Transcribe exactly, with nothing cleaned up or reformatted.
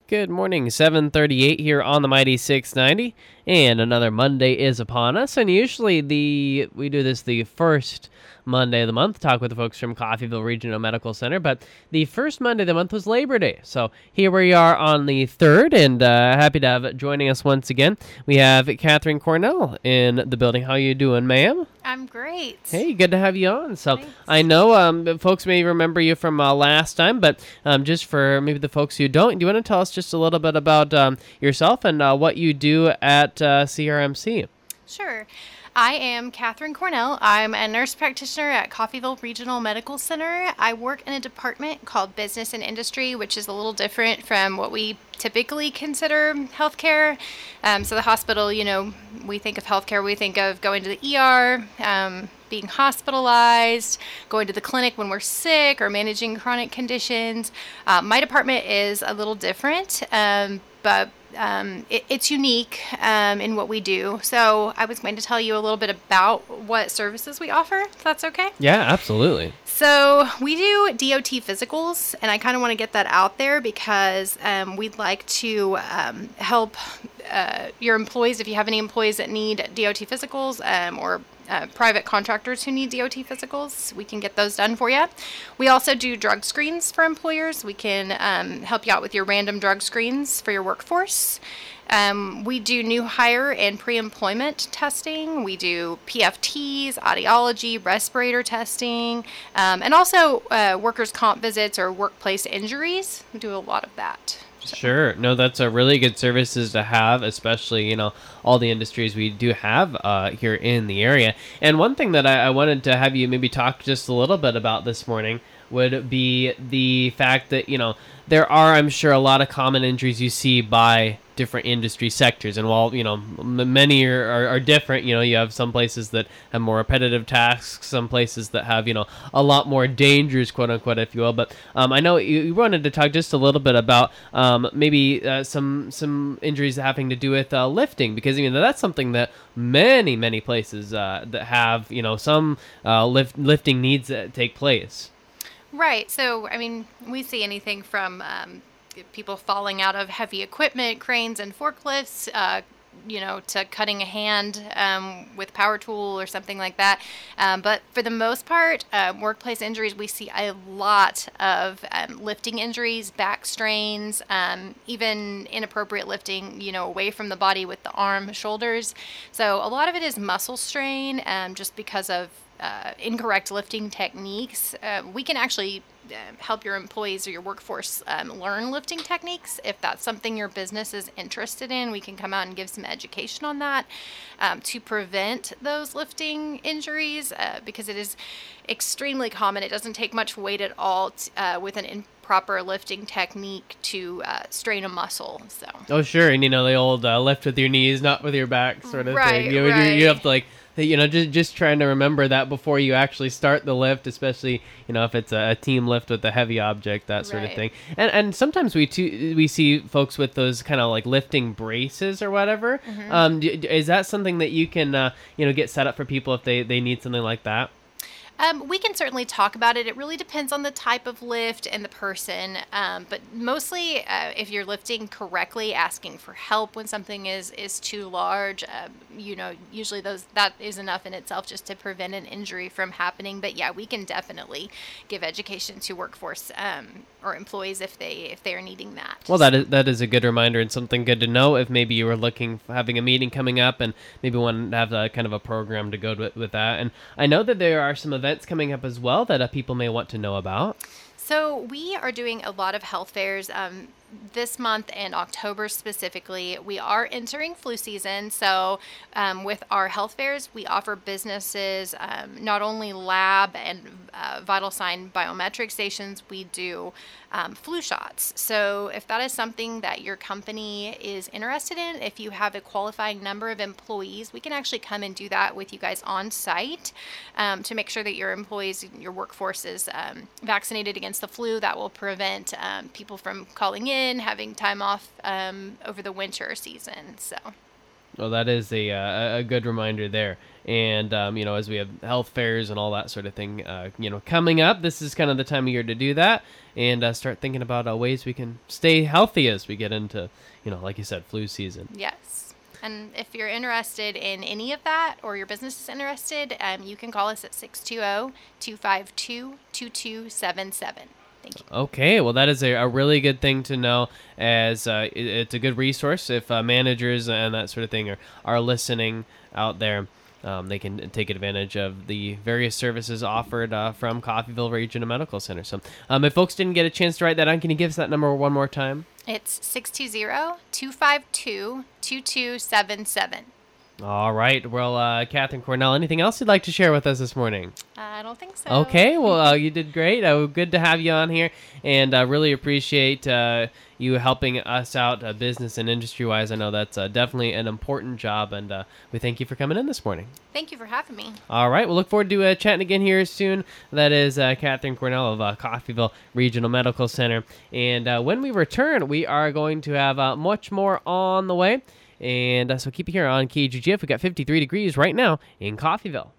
Good morning, seven thirty-eight here on the Mighty six ninety, and another Monday is upon us, and usually the we do this the first Monday of the month, talk with the folks from Coffeyville Regional Medical Center, but the first Monday of the month was Labor Day, so here we are on the third, and uh, happy to have joining us once again. We have Catherine Cornell in the building. How you doing, ma'am? I'm great. Hey, good to have you on. So Thanks. I know um, folks may remember you from uh, last time, but um, just for maybe the folks who don't, do you want to tell us just a little bit about um, yourself and uh, what you do at uh, C R M C? Sure. I am Catherine Cornell. I'm a nurse practitioner at Coffeyville Regional Medical Center. I work in a department called Business and Industry, which is a little different from what we typically consider healthcare. Um, so the hospital, you know, we think of healthcare, we think of going to the E R, um, being hospitalized, going to the clinic when we're sick, or managing chronic conditions. Uh, my department is a little different, um, but Um, it, it's unique um, in what we do. So I was going to tell you a little bit about what services we offer, if that's okay. Yeah, absolutely. So we do D O T physicals, and I kind of want to get that out there because um, we'd like to um, help uh, your employees, if you have any employees that need D O T physicals um, or Uh, private contractors who need D O T physicals, we can get those done for you. We also do drug screens for employers. We can um, help you out with your random drug screens for your workforce. Um, we do new hire and pre-employment testing. We do P F Ts, audiology, respirator testing, um, and also uh, workers' comp visits or workplace injuries. We do a lot of that. So. Sure. No, that's a really good services to have, especially, you know, all the industries we do have uh, here in the area. And one thing that I, I wanted to have you maybe talk just a little bit about this morning would be the fact that, you know, there are, I'm sure, a lot of common injuries you see by different industry sectors. And while, you know, m- many are, are, are different, you know, you have some places that have more repetitive tasks, some places that have, you know, a lot more dangers, quote unquote, if you will. But um, I know you, you wanted to talk just a little bit about um, maybe uh, some some injuries having to do with uh, lifting, because, I mean, that's something that many, many places uh, that have, you know, some uh, lift, lifting needs that take place. Right. So, I mean, we see anything from um, people falling out of heavy equipment, cranes and forklifts, uh, you know, to cutting a hand um, with power tool or something like that. Um, but for the most part, uh, workplace injuries, we see a lot of um, lifting injuries, back strains, um, even inappropriate lifting, you know, away from the body with the arm, shoulders. So a lot of it is muscle strain um, just because of Uh, incorrect lifting techniques. Uh, we can actually uh, help your employees or your workforce um, learn lifting techniques. If that's something your business is interested in, we can come out and give some education on that um, to prevent those lifting injuries uh, because it is extremely common. It doesn't take much weight at all t- uh, with an improper lifting technique to uh, strain a muscle. So. Oh, sure. And, you know, the old uh, lift with your knees, not with your back sort of Right, thing. You, right. you, you have to, like, you know, just just trying to remember that before you actually start the lift, especially, you know, if it's a, a team lift with a heavy object, that sort Right. of thing. And and sometimes we too, we see folks with those kind of like lifting braces or whatever. Mm-hmm. Um, d- d- is that something that you can, uh, you know, get set up for people if they, they need something like that? Um, we can certainly talk about it. It really depends on the type of lift and the person. Um, but mostly, uh, if you're lifting correctly, asking for help when something is, is too large, uh, you know, usually those that is enough in itself just to prevent an injury from happening. But yeah, we can definitely give education to workforce um, or employees if they if they are needing that. Well, that is that is a good reminder and something good to know if maybe you were looking, having a meeting coming up and maybe want to have a kind of a program to go with, with that. And I know that there are some events coming up as well that uh, people may want to know about. So we are doing a lot of health fairs um, this month and October specifically. We are entering flu season. So um, with our health fairs, we offer businesses um, not only lab and uh, vital sign biometric stations, we do um, flu shots. So if that is something that your company is interested in, if you have a qualifying number of employees, we can actually come and do that with you guys on site um, to make sure that your employees, your workforce is um, vaccinated against the flu. That will prevent um, people from calling in, having time off um, over the winter season. So. Well, that is a uh, a good reminder there. And um, you know, as we have health fairs and all that sort of thing, uh, you know, coming up, this is kind of the time of year to do that and uh, start thinking about uh, ways we can stay healthy as we get into, you know, like you said, flu season. Yes. And if you're interested in any of that, or your business is interested, um, you can call us at six two zero, two five two, two two seven seven. Thank you. Okay, well, that is a, a really good thing to know, as uh, it, it's a good resource if uh, managers and that sort of thing are, are listening out there. Um, they can take advantage of the various services offered uh, from Coffeyville Regional Medical Center. So um, if folks didn't get a chance to write that down, can you give us that number one more time? It's six two zero, two five two, two two seven seven. All right. Well, uh, Catherine Cornell, anything else you'd like to share with us this morning? Uh, I don't think so. Okay. Well, uh, you did great. Uh, good to have you on here, and I uh, really appreciate uh, you helping us out uh, business and industry-wise. I know that's uh, definitely an important job, and uh, we thank you for coming in this morning. Thank you for having me. All right. We'll look forward to uh, chatting again here soon. That is uh, Catherine Cornell of uh, Coffeyville Regional Medical Center. And uh, when we return, we are going to have uh, much more on the way. And uh, so keep it here on K G G F. We got fifty-three degrees right now in Coffeyville.